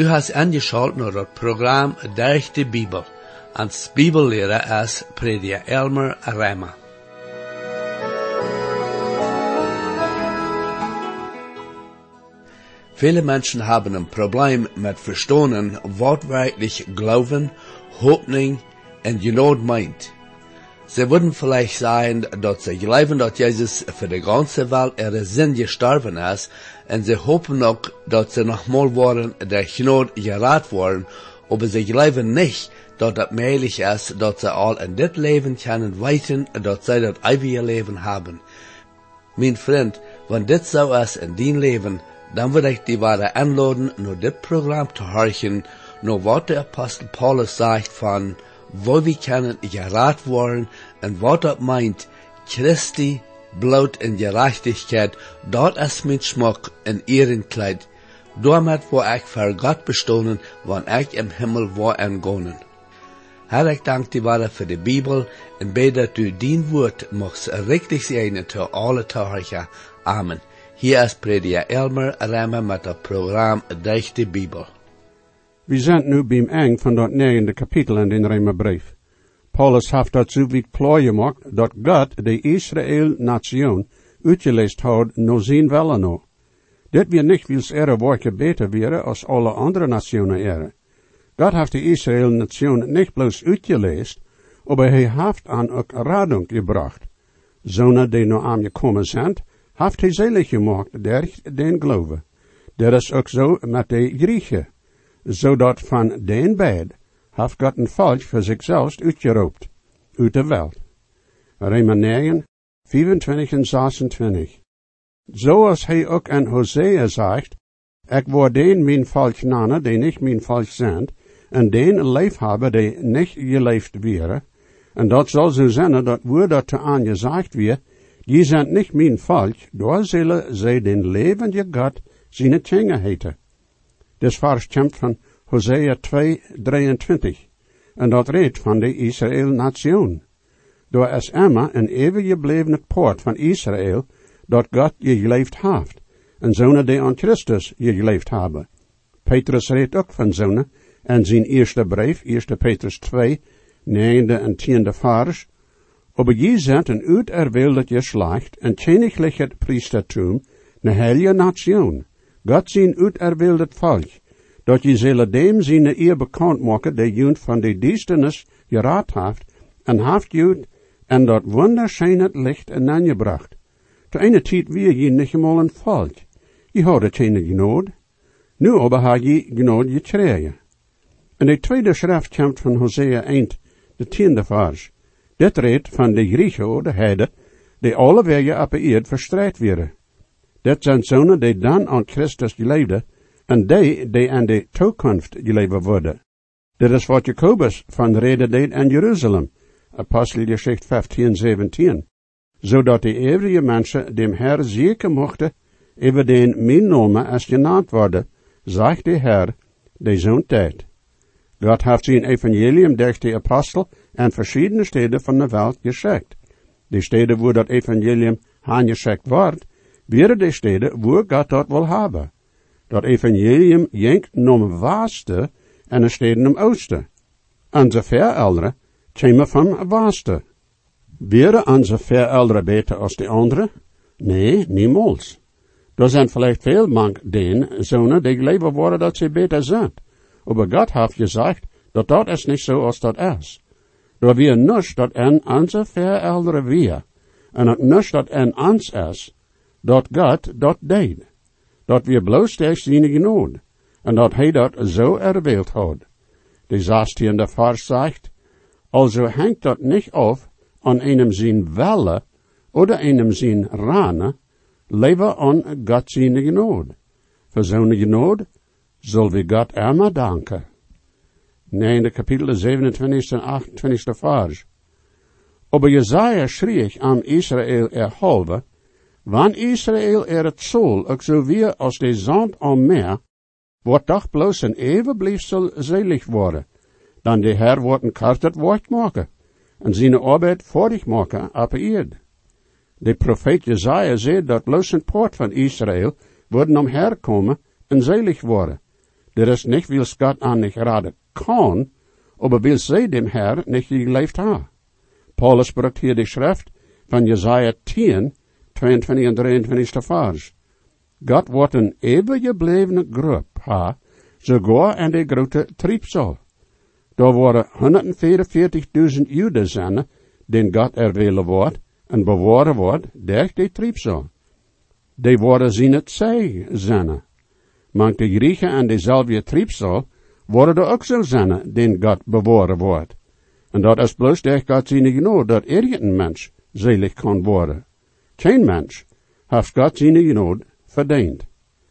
Du hast angeschaut naar het programma Durch de Bibel. Als Bibellehrer is prediker Elmer Rema. Viele Menschen haben ein Problem mit Verstehen, was wirklich Glauben, Hoffnung und Genade meint. Sie würden vielleicht sagen, dass sie glauben, dass Jesus für die ganze Welt ihre Sinn gestorben ist, und sie hoffen auch, dass sie nochmal worden der Gnade gerat worden, aber sie glauben nicht, dass es möglich ist, dass sie all in dit Leben können weiten, dass sie das ewige Leben haben. Mein Freund, wenn dit so ist in dein Leben, dann würde ich die wahre einladen, nur dit Programm zu horchen, nur was der Apostel Paulus sagt von, wo wir können gerat worden, und was das meint, Christi Blut in Gerechtigkeit, dort ist mein Schmuck in ihren Kleid. Damit wo ich für Gott bestohlen, wann ich im Himmel war entgonnen. Herr, ich danke dir weiter für die Bibel, und bete, dass du dein Wort machst richtig sein zu alle Tage. Amen. Hier ist Prediker Elmer Rema met het Programm Durch de Bibel. We zijn nu bij het eind van dat 9e kapitel in de Römerbrief. Paulus heeft dat zo weit klar gemaakt dat God de Israël-nation uitgeleest had naar zijn willen no. Dit weer niet wils woordje beter wäre als alle andere nationen ere. God heeft de Israël-nation niet bloos uitgeleest, maar hij heeft aan ook radung gebracht. Zonen die naar hem gekomen zijn, heeft hij selig gemaakt durch den Glaube. Dat is ook zo met de Griechen. Zodat van den beid heeft God een volk voor zichzelf uitgeroept, uit de wereld. Römer 9, 25 en 26. Zoals hij ook aan Hosea zegt, ik word den mijn volk nannen, die niet mijn volk zijn, en den leefhebber, die niet geleefd wäre, en dat zal zo zijn dat woord dat te aan gezegd weer, die zijn niet mijn volk, door zullen zij den levende God zijn tjengen heten. Dit vers komt van Hosea 2, 23, en dat redt van de Israël-nation. Door is immer een eeuwig gebleven poort van Israël, dat God je geleefd heeft, en zonen die aan Christus je geleefd hebben. Petrus redt ook van zonen, en zijn eerste brief, 1 Petrus 2, 9e en 10e vers, aber je zijn een uiterwildet geslacht, en königlich het priestertum, ne heilige nation, God zijn uiterwildet volk, dat je zullen dem zijn eer bekend maken, die junt van de duisternis geraad heeft, en heeft junt en dat wunderschijnet licht en aangebracht. Te ene tijd weer je niet eenmaal een volk. Je had geen genade. Nu aber ha je genade gekregen. En de tweede schrift komt van Hosea 1, de 10e vers. Dit redt van de Griechen of de heiden, die alle wegen op de eerd verstrijd werden. Dit zijn zonen die dan aan Christus geleefden, en die aan de toekomst geleven worden. Dit is wat Jacobus van reden deed in Jeruzalem, Apostelgeschichte 15, 17. Zodat de eeuwige mensen dem Herr zeker mochten, over den mijn naam als genaamd worden, zegt de Herr, de zo'n tijd. God heeft zijn evangelium durch de apostel aan verschillende steden van de wereld geschickt. De steden waar dat evangelium aangeschikt wordt, wären de steden waar God dat wil hebben. Dat evangelium jenkt naar Westen en de steden naar Oosten. Onze verouderen komen van Westen. Wären onze verouderen beter als de anderen? Nee, niemals. Er zijn vielleicht veel mank den zonen die leven worden dat ze beter zijn. Aber God heeft gezegd dat dat is niet zo als dat is. Er weer niets dat en onze verouderen weer, en het niets dat en ons is, dat God dat deed. Dat weer bloos durch zijn genade, en dat hij dat zo erwählt had. De 16e vers zegt, also hangt dat niet af aan einem zijn welle, oder einem zijn rane, leven aan God zijn genade. Voor zo'n genade zullen we God immer danken. 9. kapitel 27 en 28 vers. Aber Jesaja schreef aan Israël erhalve, wann Israël het zool ook zo weer als de zand am meer, wordt toch bloos een eeuwen blijfsel selig worden, dan de Herr wordt een kartet woord maken, en zijn arbeid voordig maken op de eerd. De profeet Jesaja zei dat bloos een poort van Israël worden omherkomen en selig worden. Der ist nicht, weil Gott an nicht raden kann, aber weil sie dem Herr nicht gelebt haben. Paulus spricht hier die Schrift von Jesaja 10, 22 und 23. Vers. Gott wordt een eeuwig geblevene groep ha, sogar in de grote triebsal. Daar worden 144.000 Juden zijn, den Gott erwählen wordt en bewaren wordt durch de triebsal. Die worden zien het zij zijn. Maar de Griechen en dezelfde triebsal worden er ook zo zijn, den Gott bewaren wordt. En dat is bloos durch Gott zijn genade, dat irgendein mens selig kan worden. Geen mens heeft Gott zijn genade verdient.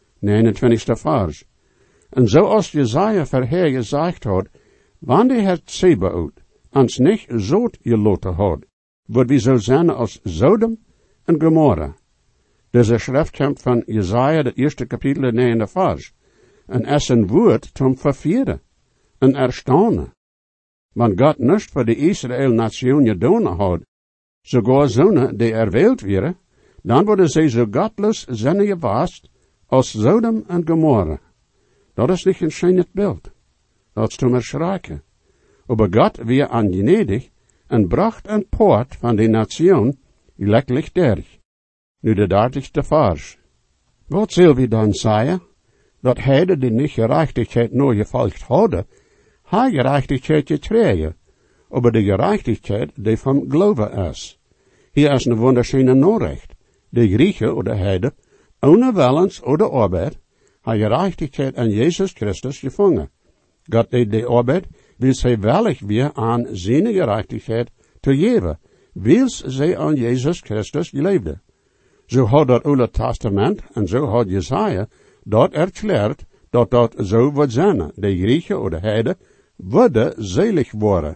29. Vers. En zoals Jesaja vorher gezegd had, wanneer de Herr Zebaoth ons niet zout geloten had, wordt we zo zijn als Sodom en Gomorra. Deze schrift komt van Jesaja, de eerste kapitel, 9. Vers. En is een woord zum vervieren en erstaunen. Want God niet voor de Israël-nation gedaan had, sogar zonen die erwählt werden, dan worden zij zo gottlos zijn gewaast als Sodom en Gomorra. Dat is niet een schijnend beeld. Dat is te erschrikken. Aber God weer aangenedig en bracht een poort van de nation gelijkelijk derg. Nu de 30ste vers. Wat zal we dan zeggen? Dat heide die niet gerechtigheid nooit gevolgd hadden, haar gerechtigheid gekregen, aber de gerechtigheid die van geloven is. Hier is een wunderschöne Nachricht. De Griechen oder Heide, ohne Willens oder Arbeit, haar gerechtigheid aan Jezus Christus gevangen. Gott deed de Arbeit, wil zij wellig weer aan zijn gerechtigheid te geven, wils zij aan Jezus Christus geleefde. Zo had dat Oude Testament en zo had Jesaja dat erklärt, dat zo wordt zijn. De Griechen oder Heide worden selig worden.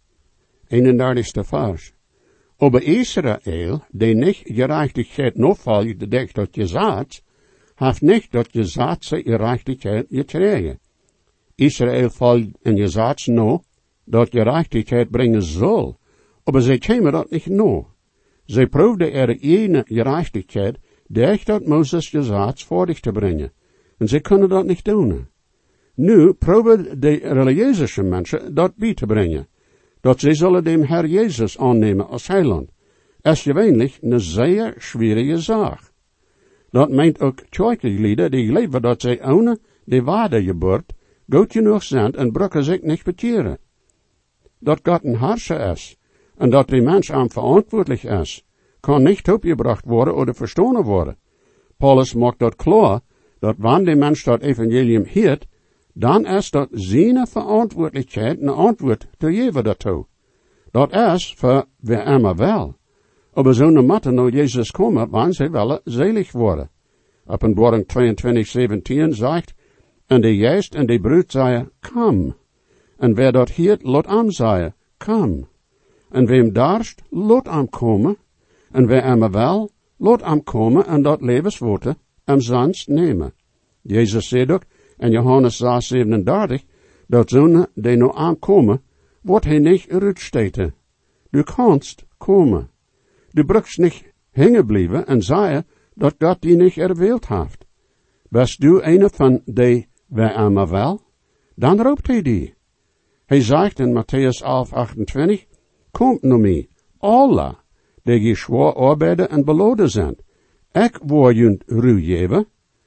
31. vers. Aber Israel, die nicht Gerechtigkeit nachfolgt, durch das Gesetz, hat nicht das Gesetz Gerechtigkeit getragen. Israel folgt ein Gesetz noch, das Gerechtigkeit bringen soll, aber sie kämen das nicht noch. Sie proefden ihre Gerechtigkeit durch das Moses Gesetz vor dich zu bringen, und sie können das nicht tun. Nu proeven die religieuze mensen dat bij te brengen. Dat zij zullen dem Herr Jezus aannemen als heiland. Is gewöhnlich een zeer schwierige zaak. Dat meint ook kerklieden die leven dat zij ohne de wedergeboorte goed genoeg zijn en brukken zich niet bekeren. Dat God een Herrscher is en dat de mens aan verantwoordelijk is, kan niet opgebracht worden of verstonen worden. Paulus maakt dat klaar, dat wanneer de mens dat evangelium hoort, dan is dat zijn verantwoordelijkheid een antwoord te geven daartoe. Dat is voor wie immer wel. Aber zo'n matte nou Jezus komen, want zij willen selig worden. Openbaring 22:17 zegt, en de geest en de bruid zeiden, kom. En wer dat hiert, lot am zeiden, kom. En wem darst, lot am komen. En wer immer wel, lot am komen en dat levenswoorden am zanst nemen. Jezus zei ook, en Johannes 6:37, dat zo'n die nou aankomen, wordt hij niet uitsteten. Du kannst komen. Du brukst niet hängen blijven en zeggen dat God die niet erwählt heeft. Bist du een van die wij allemaal wel? Dan roept hij die. Hij zegt in Matthäus 11:28, komt naar mij, alle, die geschworen arbeiden en beloden zijn. Ik wil jullie rust geven.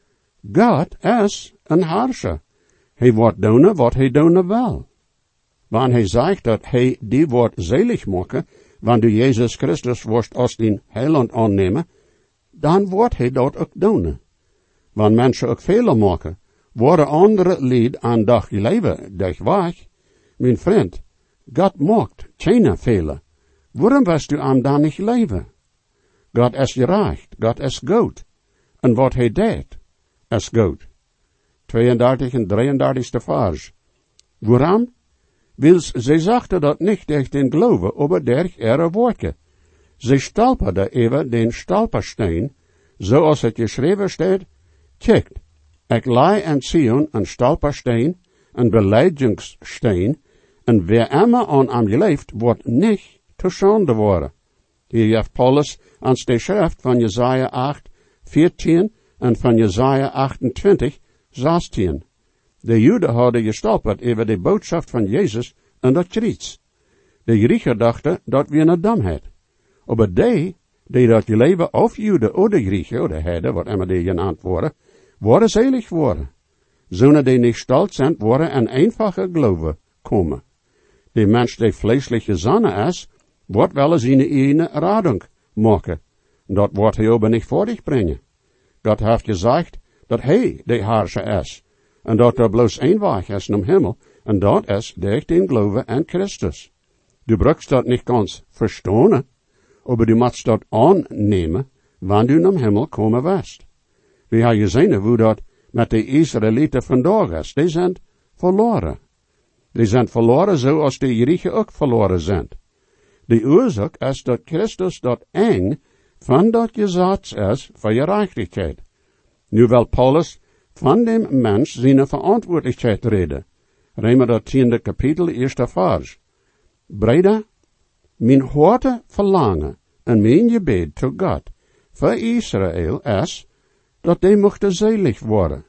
God is een Herrscher. Hij wordt doen wat hij doen wil. Wanneer hij zegt dat hij die wordt selig maken, wanneer du Jezus Christus wordt als den heiland aannemen, dan wordt hij dat ook doen. Wanneer mensen ook velen maken, worden andere lied aan dag leven durch weg. Mijn vriend, God maakt geen velen. Waarom wirst du aan dan niet leven? God is gerecht, God is goed. En wat hij deed, is goed. 32 en 33 vers. Waarom? Wils, zij zachten dat niet durch den Glauben, aber durch ihre Worte. Zij stolperden even den stolpersteen, zoals het geschreven staat, kijkt, ik lei aan Zion een stolpersteen, een beleidingssteen, en wer immer aan hem geleeft, wordt niet te schande worden. Hier heeft Paulus ans de schrift van Jesaja 8:14 en van Jesaja 28:16. De Joden hadden gestolperd over de boodschap van Jezus en dat kruis. De Grieken dachten dat we een domheid. Maar die dat leven of Joden of de Grieken, of de Heiden, wat immer die genaamd worden selig worden. Zonen die niet stolz zijn, worden een einfache geloven komen. De mens die vleeselijke zonne is, wordt wel eens in een radung maken. Dat wordt hij aber niet voor zich brengen. God heeft gezegd dat hij de Herrscher is. En dat er bloos één weg is naar Himmel, en dat is durch den Glauben an Christus. Du brauchst dat niet ganz verstaan, aber du musst dat aannemen, wanneer du naar Himmel komen wirst. We hebben gezien hoe dat met de Israëlieten vandaag is. Die zijn verloren. Die zijn verloren zoals de Grieken ook verloren zijn. De oorzaak is dat Christus dat eng van dat gezet is voor je gerechtigheid. Nu wil Paulus van dem mens zijn verantwoordelijkheid reden. Römer dat 10e kapitel, 1. vers. Breder, mijn harte verlangen en mijn gebed tot God voor Israël is, dat die mochten selig worden.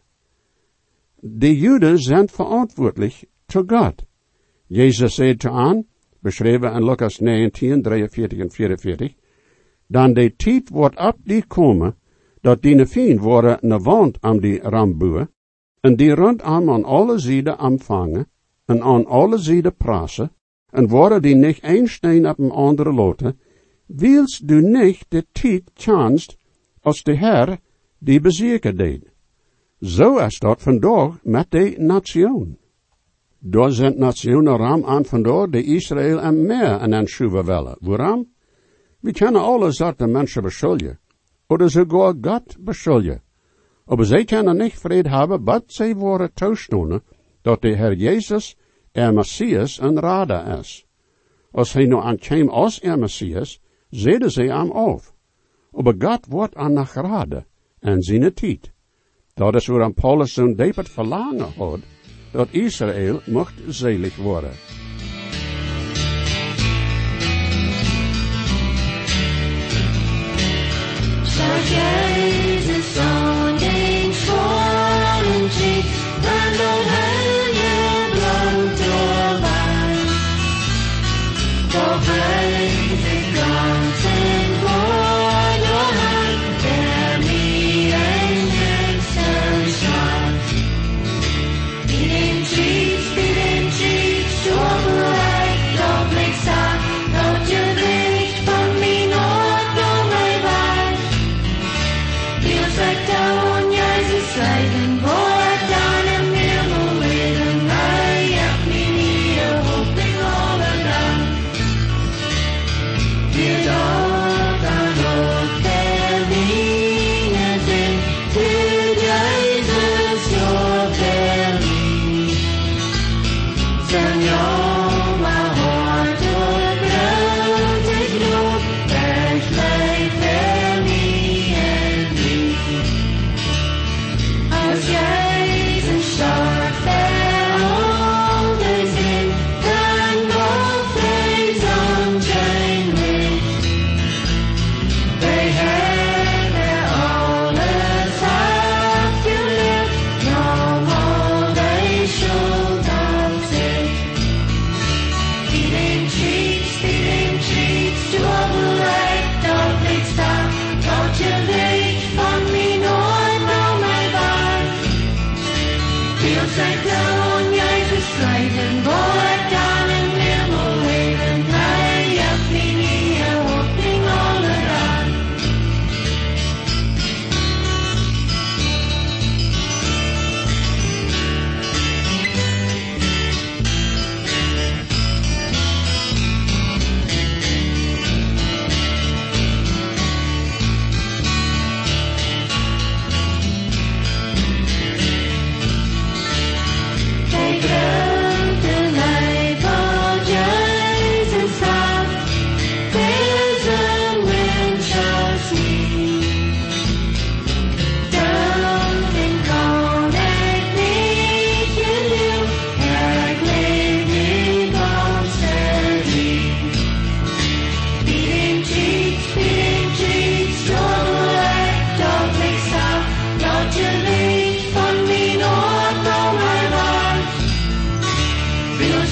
De Joden zijn verantwoordelijk tot God. Jezus zei te aan, beschreven in Lucas 19, 43 en 44, dan de tijd wordt op die komen, dat die veen worden na wand aan die ramboe, en die rondom aan alle zijden ontvangen, en aan alle zijden prassen, en worden die niet een steen op een andere loten, wilst du niet de tijd chanst, als de Heer die bezeken deed. Zo is dat vandaag met de nation. Daar zijn nationen ram aan vandaag de Israël en meer en een schuwen willen. Waarom? We kunnen alle soorten mensen beschuldigen, oder sogar God beschuldigen. Aber zij kunnen niet vrede hebben, but zij worden toestonden, dat de Heer Jezus, Messias, een Rader is. Als hij nu aankwam als Messias, zeiden zij hem af. Aber God wordt aan de Rade en zijn tijd. Dat is waarom Paulus zo'n diep verlangen had, dat Israël mocht selig worden. Zag Jezus aan den schwalen cheek, en dan heel je blank doorbij. Doch hij zich glans en woordenheid, der mij een heksen slaat. Wie den cheek, zo bereid, dat ik zag, dat je licht van mijn oor door mij waait. Sagt down, Jezus leiden, woord dan en Himmel leden, hij hebt me niet hoop in alle dag. Wir dort an Ort der Linie sind, für Jesus your Berlin. Senor, mein Hort und Blut, ich lob, ich leid für mich und mich. Als Jezus stark verholen sind, dann lobt hij zo'n zijn licht. Wij hebben alles afgelegd, nam al de schuld op zich.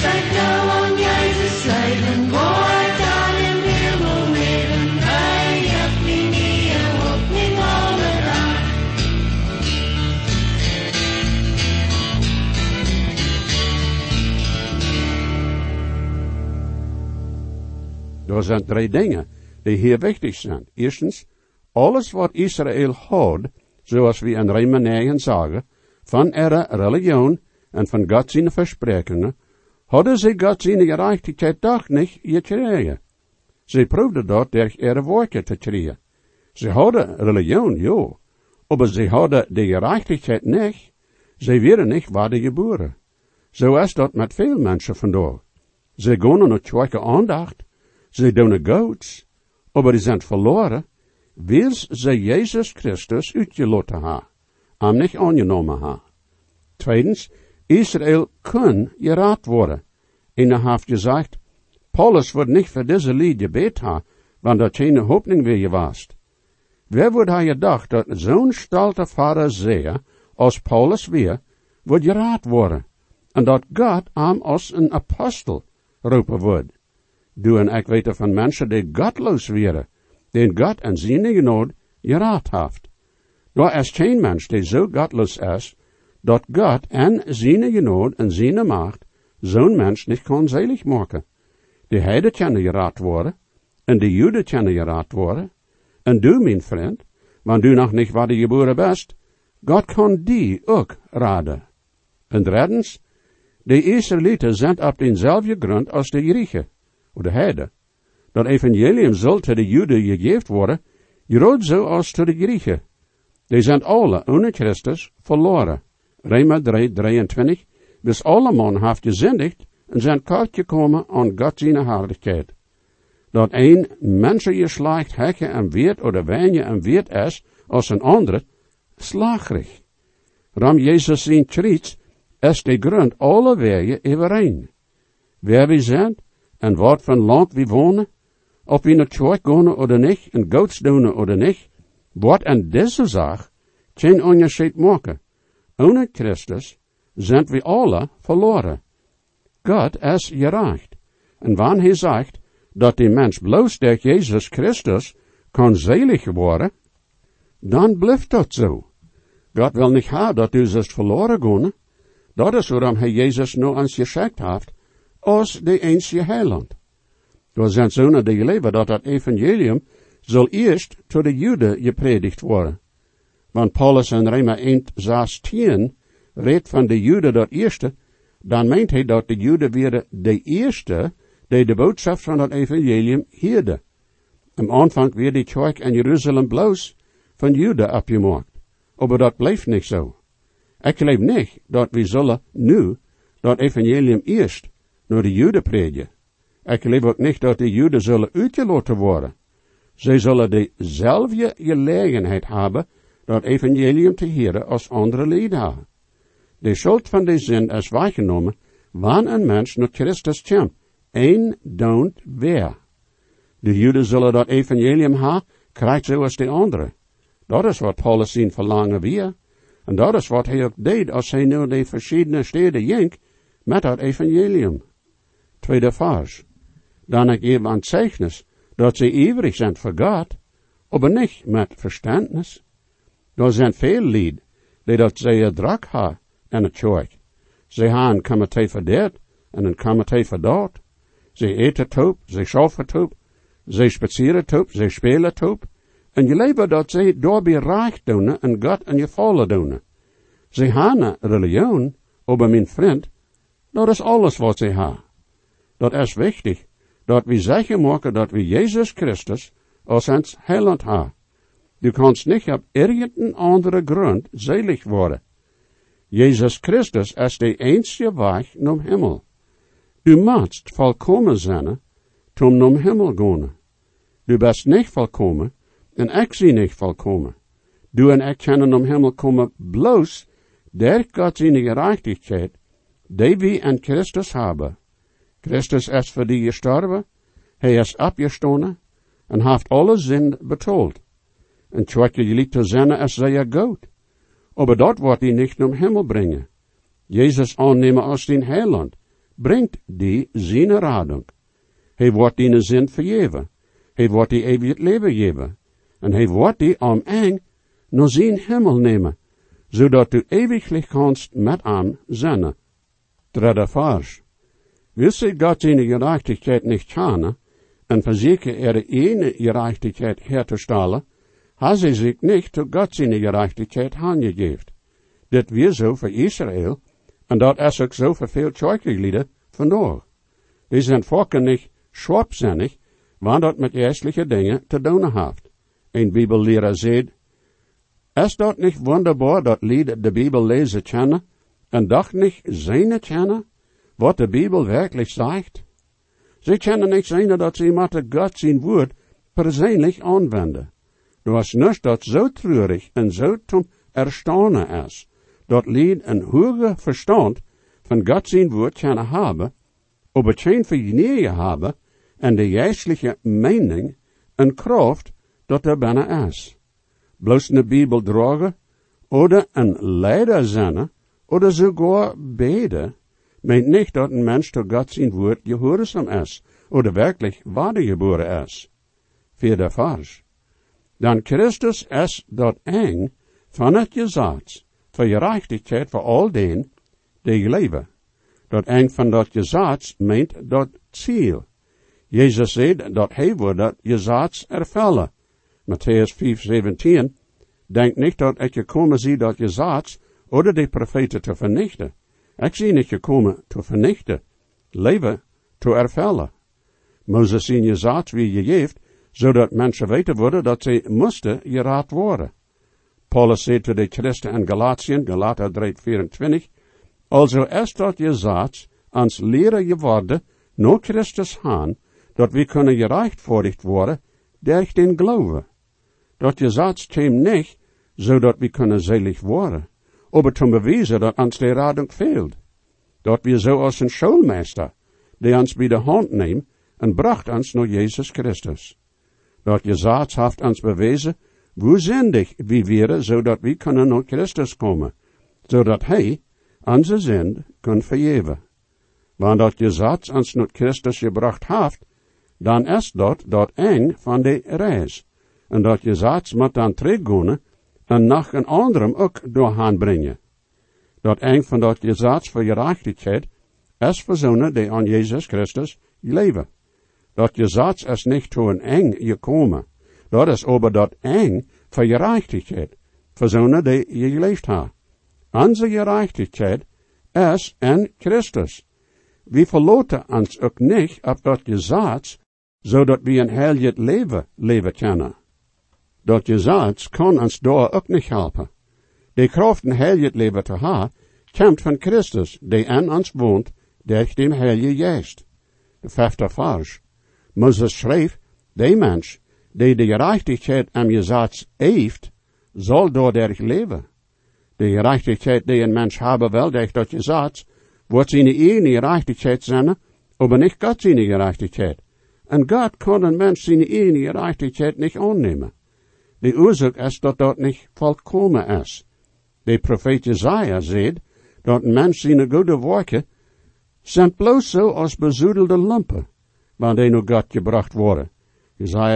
Denk nou aan Jezus leven, wordt dan im Himmel leben. Hij hebt me nie een hoopning alle dag. Er zijn 3 dingen die hier wichtig zijn. Eerstens, alles wat Israël houdt, zoals we in Römer 9 zeggen, van ihre religion en van God zijn versprechingen, hadden ze God zijn gerechtigheid toch niet gekregen. Ze proefden dat door ihre woorden te krijgen. Ze hadden religion, ja, maar ze hadden de gerechtigheid niet. Ze werden niet waardig geboren. Zo is dat met veel mensen vandaag. Ze gaan naar kerke aandacht, ze doen goeds, maar die zijn verloren, wils ze Jezus Christus uitgelaten ha, am niet aangenomen ha. Tweitens, Israël kan geraad worden. En hij heeft gezegd, Paulus wordt niet voor deze lied gebed ha, want dat geen hoopning weer geweest. Wer wordt hij gedacht dat zo'n stolte vader zeer, als Paulus weer, wordt geraad worden, en dat God hem als een apostel roepen wordt. Du en ik weten van mensen die godloos werden, die God en zijn genade geraad heeft. Daar is geen mens die zo godloos is, dat God en zijn genade en zijn macht zo'n mens niet kan zalig maken. De heiden kunnen geraad worden, en de Joden kunnen geraad worden, en du, mijn vriend, want du nog niet waar de geboren bent, God kan die ook raden. En drittens, de Israëlieten zijn op dezelfde grond als de Grieken, of de heiden. Dat evangelium zal te de Joden gegeven worden, juist zo als te de Grieken. Die zijn alle, ohne Christus, verloren. Römer 3:23, bis alle man heeft gezündigd en zijn kort gekomen aan God zijn heiligheid. Dat een mensengeslacht hekken en weet oder wenje en weet is als een ander, slagrig. Ram Jezus zijn kriets is de grond alle wegen overeen. Wer we zijn en wat van land we wonen, of we naar kerk gaan oder niet, en goeds doen oder niet, wat in deze zaak geen onderscheid maken. Ohne Christus zijn we alle verloren. God is gerecht. En wanneer hij zegt dat de mens bloos door Jezus Christus kan zalig worden, dan blijft dat zo. God wil niet hebben dat u zult verloren gaan. Dat is waarom hij Jezus nu ons geschenkt heeft, als de einzige heiland. Er zijn zonen die geloven dat het evangelium zal eerst tot de Joden gepredigd worden. Want Paulus in Römer 1:16 redt van de Joden dat eerste, dan meent hij dat de Joden weer de eerste die de boodschap van het evangelium hielden. Am aanvang werd die kerk in Jeruzalem bloos van Joden opgemaakt. Maar dat blijft niet zo. Ik geloof niet dat we zullen nu dat evangelium eerst naar de Joden predigen. Ik geloof ook niet dat de Joden zullen uitgelaten worden. Zij zullen dezelfde gelegenheid hebben dat evangelium te horen als andere lieden. De schuld van de zin is weggenomen, wanneer een mens naar Christus komt. Eén don't weer. De Joden zullen dat evangelium hebben, krijgt zoals de andere. Dat is wat Paulus zijn verlangen weer. En dat is wat hij ook deed als hij nu de verschillende steden ging met dat evangelium. Tweede vers. Dan ik even aan zeichnis dat ze ivrig zijn voor God, maar niet met verstandnis. Er zijn veel lieden die dat ze drak hebben in het kerk. Ze hebben een comité voor dit en een comité voor dat. Ze eten top, ze schaffen top, ze spazieren top, ze spelen top. En je leven dat ze daarbij rijk doen en God en je vallen doen. Ze hebben een religion, maar mijn vriend, dat is alles wat ze hebben. Dat is wichtig, dat we zeker maken dat we Jezus Christus als ons heiland hebben. Du kannst niet op irgendein andere grond selig worden. Jezus Christus is de einzige weg naar Himmel. Du musst volkomen zijn, om naar Himmel gaan. Du bist niet volkomen, en ik zie niet volkomen. Du en ik kunnen naar Himmel komen bloos, door God zijn gerechtigheid, die we in Christus hebben. Christus is voor die gestorven, hij is opgestaan, en heeft alle zin betaald. En wat je liet te zijn is zeer goed. Maar dat wordt hij niet naar Himmel brengen. Jezus aannemen als den heiland, brengt die zijn radung. Hij wordt die zin vergeven. Hij wordt die eeuwig leven geven. En hij wordt die om eng naar zijn hemel nemen, zodat du ewiglich kannst met hem zijn. Derde vers. Wil zich God zijn gerechtigheid niet kennen, en verzekeren ene gerechtigheid herzustellen, has hij zich niet tot God zijn gerechtigheid aangegeven. Dit weer zo voor Israël, en dat is ook zo voor veel kerklieden vandaag. Die zijn volken niet schwapzinnig, want dat met geestelijke dingen te doen heeft. Een bibelleraar zegt, is dat niet wonderbaar dat lieden de Bibel lezen kennen, en doch niet zijn kennen, wat de Bibel werkelijk zegt? Ze kennen niet zijn dat ze met God zijn woord persoonlijk aanwenden. Er is niets dat zo treurig en zo zum erstaunen is, dat lied een hoge verstand van God zijn woord kunnen hebben, op het geen vernemen hebben, en de geestelijke mening en kracht dat er binnen is. Bloos de Bibel dragen, oder een leider zijn, oder sogar beide, meint niet dat een mens tot God zijn woord gehoorzaam is, oder werkelijk wedergeboren is. Vierde vers. Dan Christus is dat eng van het gezag, voor gerechtigheid voor al den die leven. Dat eng van dat gezag meent dat ziel. Jezus zei dat hij wordt dat gezag ervullen. Matthäus 5:17. Denk niet dat ik gekomen zie dat gezag oder de profeten te vernichten. Ik zie niet gekomen te vernichten, leven te ervullen. Mozes zijn gezag wie gegeven, zodat mensen weten worden dat ze moesten geraad worden. Paulus zei te de christen in Galatien, Galater 3:24, also is dat gezag ans leren geworden, no Christus haan, dat we kunnen gerechtvaardigd worden, durch den Glauben. Dat gezag kwam niet, zodat we kunnen selig worden, aber zum bewijzen dat ons de radung fehlt. Dat we zo als een schoolmeester, die ons bij de hand neemt en bracht ons naar Jezus Christus. Dat gezag heeft ons bewezen, hoe zendig we wären, zodat we kunnen naar Christus komen, zodat hij onze zend kan vergeven. Want dat gezag ons naar Christus gebracht heeft, dan is dat eng van de reis. En dat gezag moet dan teruggaan en nog een anderem ook doorheen brengen. Dat eng van dat gezag voor gerechtigheid is verzonnen die aan Jezus Christus leven. Dat gezag is niet toe een eng gekomen. Dat is over dat eng voor gerechtigheid, verzonnen die je geleefd heeft. Onze gerechtigheid is in Christus. We verloten ons ook niet op dat gezag, zodat we een heel leven kunnen. Dat gezag kan ons daar ook niet helpen. De kracht een heel leven te hebben, komt van Christus, die in ons woont, durch den Heilige Geest. De vijfde vers. Moses schreef, de mens, die de gerechtigheid am gezag heeft, zal doordat leven. De gerechtigheid die een mens hebben wil, durch dat gezag, wordt zijn eigen gerechtigheid zijn, aber niet God zijn gerechtigheid. En God kan een mens zijn eigen gerechtigheid niet aannemen. De oorzaak is dat dat niet volkomen is. De profeet Jesaja zegt, dat een mens zijn goede werken, zijn bloos zo als bezoedelde lampen, wanneer naar God gebracht worden. Jesaja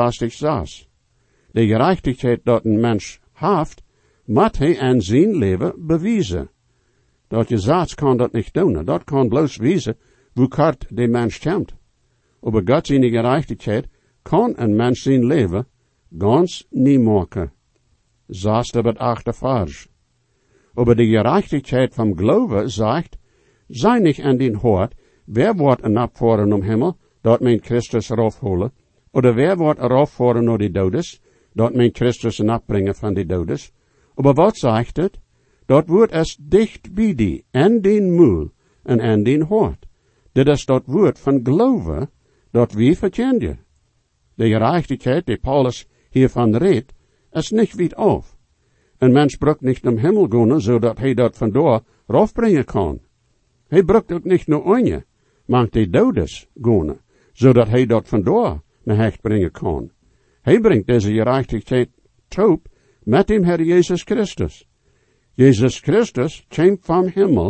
64:6. De gerechtigheid dat een mens heeft, moet hij in zijn leven bewijzen. Dat gezag kan dat niet doen, dat kan bloos wijzen, hoe kort de mens komt. Aber God zijn gerechtigheid kan een mens zijn leven ganz niet maken. Zesde tot achte vers. Aber de gerechtigheid van Glaube zegt, sei nicht in den Hort, wer wordt een opvoeren om Himmel, dat men Christus erafholen, oder wer wordt erafvoeren naar de dodes, dat men Christus een opbrengen van de dodes. Aber wat zegt het? Dat woord is dicht bij die, en den moel, en in den hort. Dit is dat woord van Glaube, dat we verkennen. De gerechtigheid, die Paulus hiervan redt, is niet weit af. Een mens brukt niet om Himmel gaan, zodat hij dat vandoor raufbrengen kan. Hij brukt ook niet naar onje, maar de dodes gaan, zodat hij dat vandoor naar hecht brengen kan. Hij brengt deze gerechtigheid toe met dem Herr Jezus Christus. Jezus Christus kwam van Himmel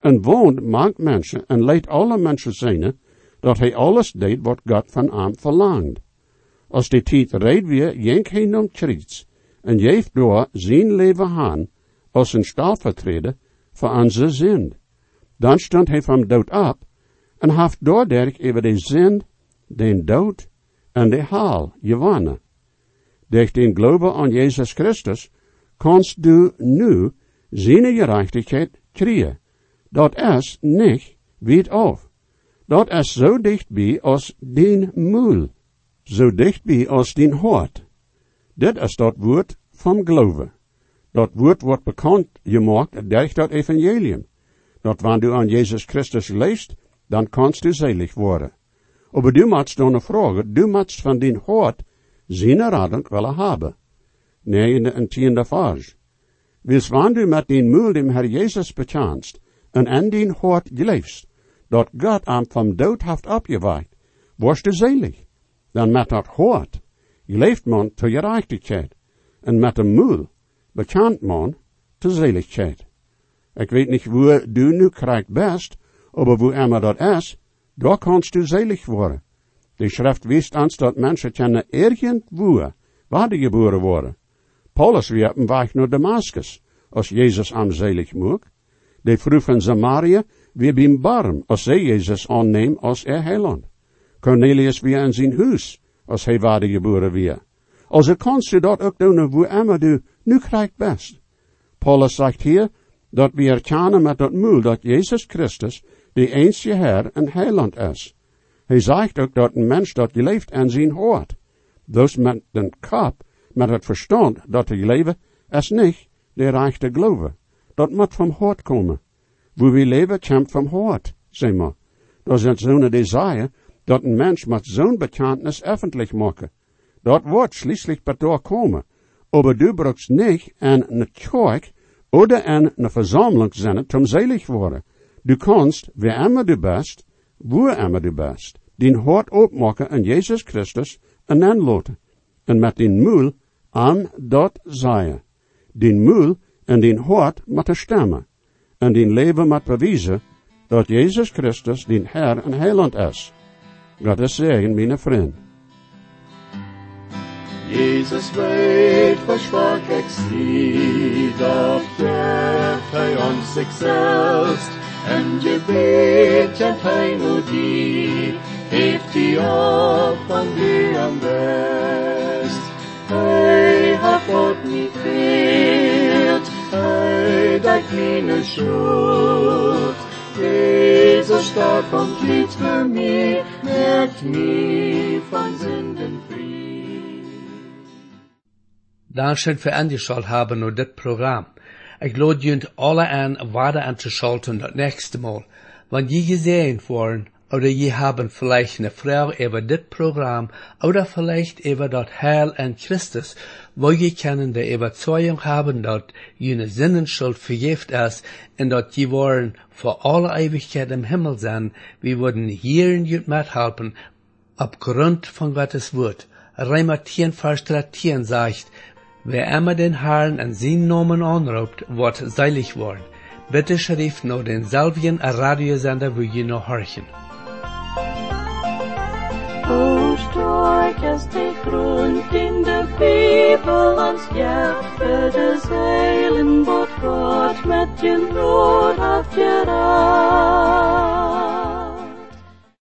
En woont maakt mensen en leidt alle mensen zijn, dat hij alles deed wat God van hem verlangt. Als die tijd red weer, jenk hij om triets, en geeft door zijn leven aan, als een stellvertreter voor onze zind. Dan stond hij van dood op, en heeft doordat over de zind, den dood en de haal gewonnen. Durch den Glauben an Jesus Christus kannst du nu seine Gerechtigkeit kriegen. Dat is nicht weit auf. Dat is zo dichtbij als den Mul, zo dichtbij als den Hort. Dit is dat woord van Glauben. Dat woord wordt bekend gemaakt durch dat Evangelium. Dat wanneer du an Jesus Christus leest, dan kannst du selig worden. Aber du musst dan vragen, du musst van den Hort zijn radend willen hebben. 9e en 10e vers. Wils wanneer du met den Mul dem Herr Jesus bekennst, en an den Hort geleefst, dat God am vom dood heeft opgewekt, worst du selig. Dan met dat Hort geleeft man te gerechtigheid, en met de Mul bekend man te seligheid. Ik weet niet wo du nu krijgt best, aber wo immer dat is, daar kannst du selig worden. De schrift wijst ons dat mensen kunnen irgendwo geboren worden. Paulus weer op een weg naar Damascus, als Jezus am selig mocht. De vrouw van Samaria weer bij barm, als zij Jezus aanneemt als heiland. Cornelius weer in zijn huis, als hij geboren weer. Also kannst du dat ook doen, wo immer du nu krijgt best. Paulus zegt hier, dat we erkennen met dat mul dat Jezus Christus de einzige Herr en heiland is. Hij zegt ook dat een mens dat geleeft aan zijn hoort. Dus met den kop, met het verstand dat hij leven, is niet de rechte geloven. Dat moet van hoort komen. Wo we leven, komt van hoort, zeg maar. Dat is zo'n desire, dat een mens met zo'n bekentenis öffentlich maken. Dat wordt schließlich bedoor komen. Aber du brauchst nicht an eine Kirche oder an eine Versammlung sein, zum selig worden. Du kannst, wer immer du bist, wo immer du bist, den Hort opmaken an Jesus Christus en aanloten. En met den Mul aan dat zaaien. Den Mul en den Hort met stemmen. En den leven met bewijzen dat Jesus Christus den Herr en Heiland is. God is zegen, mijn vriend. Jesus weet versprach extrem, doch geeft hij ons zichzelf, en Gebet kent hij nur die, heeft die op van die am best. Hij hat God niet veert, hij dekt meine Schuld. Jesus starb und litt für mich, merkt mich von Sünden frei. Dankeschön für angeschaut haben nur dit Programm. Ich lade junt alle an, weiter anzuschalten das nächste Mal. Wenn je gesehen worden, oder je haben vielleicht eine Frage über dit Programm, oder vielleicht über das Heil an Christus, wo je können die Überzeugung haben, dass jene Sinnenschuld vergift ist, und dass je wollen für alle Ewigkeit im Himmel sein, wir würden hier in jut mithelfen, aufgrund von Gottes Wort. Römer 10, Vers 13 sagt, wer immer den Herrn an seinen Namen anruft, wird selig worden. Bitte schrift noch denselben Radiosender, wo ihr noch horchen. O stark ist der Grund in der Bibel ans Jahre des Heilen, Gott mit den